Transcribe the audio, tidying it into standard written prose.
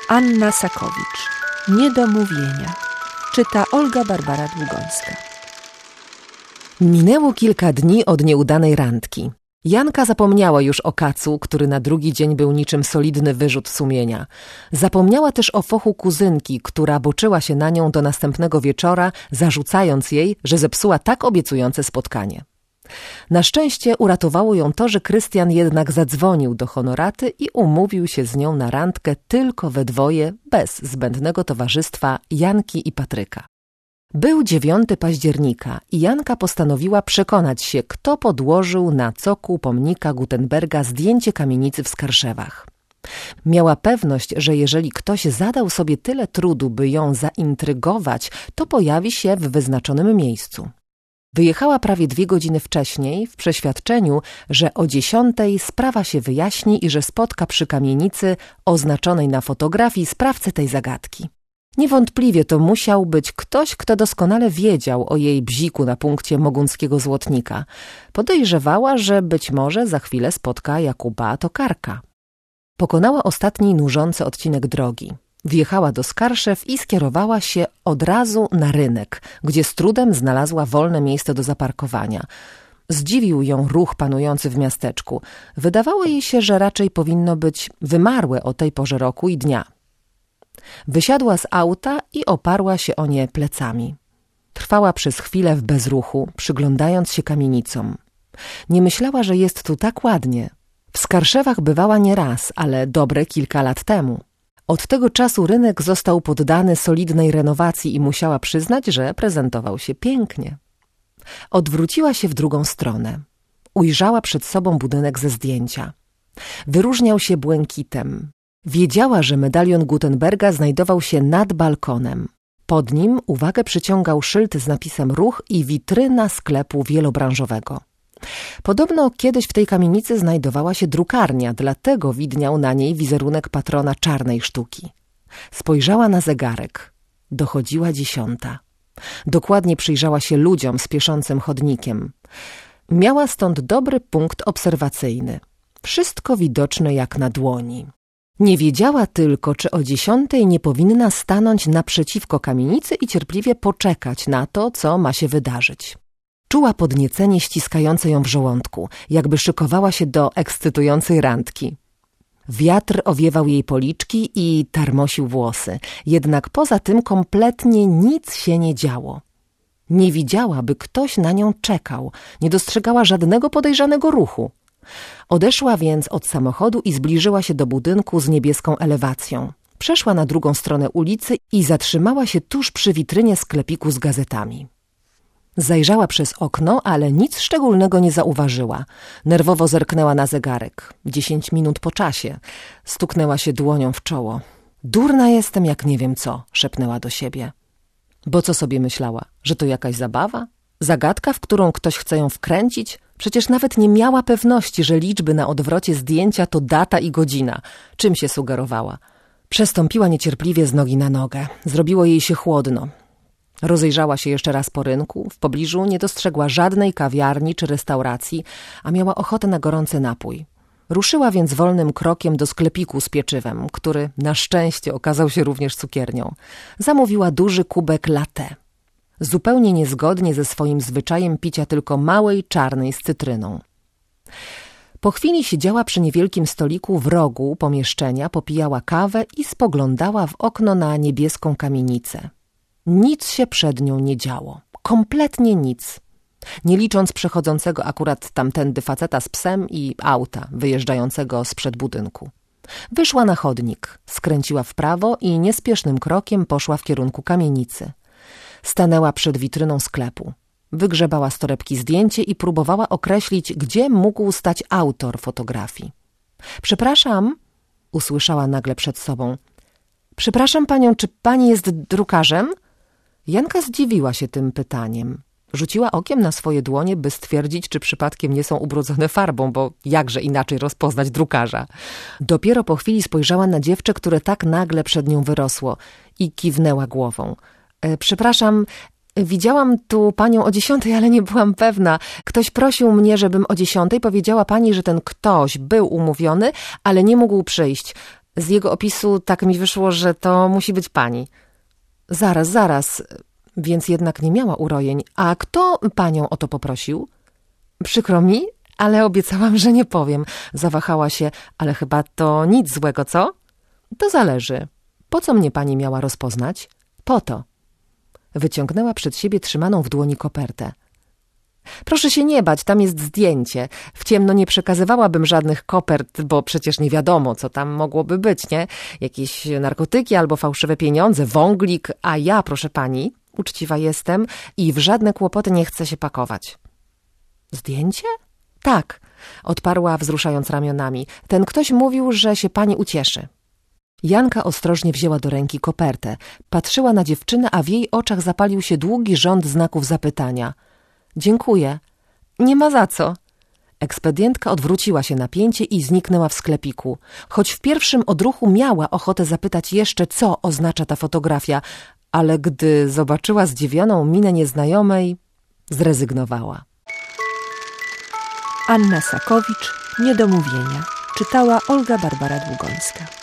Anna Sakowicz. Niedomówienia. Czyta Olga Barbara Długońska. Minęło kilka dni od nieudanej randki. Janka zapomniała już o kacu, który na drugi dzień był niczym solidny wyrzut sumienia. Zapomniała też o fochu kuzynki, która boczyła się na nią do następnego wieczora, zarzucając jej, że zepsuła tak obiecujące spotkanie. Na szczęście uratowało ją to, że Krystian jednak zadzwonił do Honoraty i umówił się z nią na randkę tylko we dwoje, bez zbędnego towarzystwa Janki i Patryka. Był 9 października i Janka postanowiła przekonać się, kto podłożył na cokół pomnika Gutenberga zdjęcie kamienicy w Skarszewach. Miała pewność, że jeżeli ktoś zadał sobie tyle trudu, by ją zaintrygować, to pojawi się w wyznaczonym miejscu. Wyjechała prawie 2 godziny wcześniej w przeświadczeniu, że o 10 sprawa się wyjaśni i że spotka przy kamienicy oznaczonej na fotografii sprawcę tej zagadki. Niewątpliwie to musiał być ktoś, kto doskonale wiedział o jej bziku na punkcie mogunckiego złotnika. Podejrzewała, że być może za chwilę spotka Jakuba Tokarka. Pokonała ostatni nużący odcinek drogi. Wjechała do Skarszew i skierowała się od razu na rynek, gdzie z trudem znalazła wolne miejsce do zaparkowania. Zdziwił ją ruch panujący w miasteczku. Wydawało jej się, że raczej powinno być wymarłe o tej porze roku i dnia. Wysiadła z auta i oparła się o nie plecami. Trwała przez chwilę w bezruchu, przyglądając się kamienicom. Nie myślała, że jest tu tak ładnie. W Skarszewach bywała nie raz, ale dobre kilka lat temu. Od tego czasu rynek został poddany solidnej renowacji i musiała przyznać, że prezentował się pięknie. Odwróciła się w drugą stronę. Ujrzała przed sobą budynek ze zdjęcia. Wyróżniał się błękitem. Wiedziała, że medalion Gutenberga znajdował się nad balkonem. Pod nim uwagę przyciągał szyld z napisem ruch i witryna sklepu wielobranżowego. Podobno kiedyś w tej kamienicy znajdowała się drukarnia, dlatego widniał na niej wizerunek patrona czarnej sztuki. Spojrzała na zegarek. Dochodziła 10. Dokładnie przyjrzała się ludziom spieszącym chodnikiem. Miała stąd dobry punkt obserwacyjny. Wszystko widoczne jak na dłoni. Nie wiedziała tylko, czy o 10 nie powinna stanąć naprzeciwko kamienicy i cierpliwie poczekać na to, co ma się wydarzyć. Czuła podniecenie ściskające ją w żołądku, jakby szykowała się do ekscytującej randki. Wiatr owiewał jej policzki i tarmosił włosy, jednak poza tym kompletnie nic się nie działo. Nie widziała, by ktoś na nią czekał, nie dostrzegała żadnego podejrzanego ruchu. Odeszła więc od samochodu i zbliżyła się do budynku z niebieską elewacją. Przeszła na drugą stronę ulicy i zatrzymała się tuż przy witrynie sklepiku z gazetami. Zajrzała przez okno, ale nic szczególnego nie zauważyła. Nerwowo zerknęła na zegarek. 10 minut po czasie. Stuknęła się dłonią w czoło. Durna jestem jak nie wiem co, szepnęła do siebie. Bo co sobie myślała? Że to jakaś zabawa? Zagadka, w którą ktoś chce ją wkręcić? Przecież nawet nie miała pewności, że liczby na odwrocie zdjęcia to data i godzina. Czym się sugerowała? Przestąpiła niecierpliwie z nogi na nogę. Zrobiło jej się chłodno. Rozejrzała się jeszcze raz po rynku. W pobliżu nie dostrzegła żadnej kawiarni czy restauracji, a miała ochotę na gorący napój. Ruszyła więc wolnym krokiem do sklepiku z pieczywem, który na szczęście okazał się również cukiernią. Zamówiła duży kubek latte. Zupełnie niezgodnie ze swoim zwyczajem picia tylko małej czarnej z cytryną. Po chwili siedziała przy niewielkim stoliku w rogu pomieszczenia, popijała kawę i spoglądała w okno na niebieską kamienicę. Nic się przed nią nie działo. Kompletnie nic. Nie licząc przechodzącego akurat tamtędy faceta z psem i auta wyjeżdżającego sprzed budynku. Wyszła na chodnik, skręciła w prawo i niespiesznym krokiem poszła w kierunku kamienicy. Stanęła przed witryną sklepu. Wygrzebała z torebki zdjęcie i próbowała określić, gdzie mógł stać autor fotografii. Przepraszam, usłyszała nagle przed sobą. Przepraszam panią, czy pani jest drukarzem? Janka zdziwiła się tym pytaniem. Rzuciła okiem na swoje dłonie, by stwierdzić, czy przypadkiem nie są ubrudzone farbą, bo jakże inaczej rozpoznać drukarza. Dopiero po chwili spojrzała na dziewczę, które tak nagle przed nią wyrosło i kiwnęła głową. Przepraszam, widziałam tu panią o 10, ale nie byłam pewna. Ktoś prosił mnie, żebym o 10. Powiedziała pani, że ten ktoś był umówiony, ale nie mógł przyjść. Z jego opisu tak mi wyszło, że to musi być pani. Zaraz, więc jednak nie miała urojeń. A kto panią o to poprosił? Przykro mi, ale obiecałam, że nie powiem. Zawahała się, ale chyba to nic złego, co? To zależy. Po co mnie pani miała rozpoznać? Po to. Wyciągnęła przed siebie trzymaną w dłoni kopertę. Proszę się nie bać, tam jest zdjęcie. W ciemno nie przekazywałabym żadnych kopert, bo przecież nie wiadomo, co tam mogłoby być, nie? Jakieś narkotyki albo fałszywe pieniądze, wąglik, a ja, proszę pani, uczciwa jestem i w żadne kłopoty nie chcę się pakować. Zdjęcie? Tak, odparła wzruszając ramionami. Ten ktoś mówił, że się pani ucieszy. Janka ostrożnie wzięła do ręki kopertę. Patrzyła na dziewczynę, a w jej oczach zapalił się długi rząd znaków zapytania. Dziękuję. Nie ma za co. Ekspedientka odwróciła się na pięcie i zniknęła w sklepiku. Choć w pierwszym odruchu miała ochotę zapytać jeszcze, co oznacza ta fotografia, ale gdy zobaczyła zdziwioną minę nieznajomej, zrezygnowała. Anna Sakowicz, Niedomówienia. Czytała Olga Barbara Długońska.